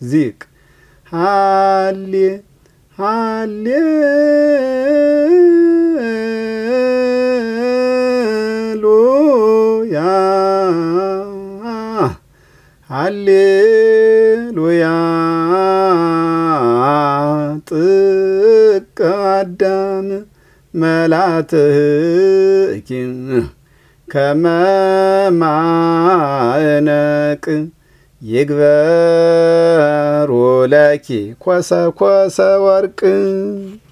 ዚቅ ሃሌ ሃሌሉያ ሃሌሉያ ጥቀ አዳም መላትኪ ከመ ማዕነቅ ይግበሩ ለኪ ኮሰ ኮሰ ወርቅ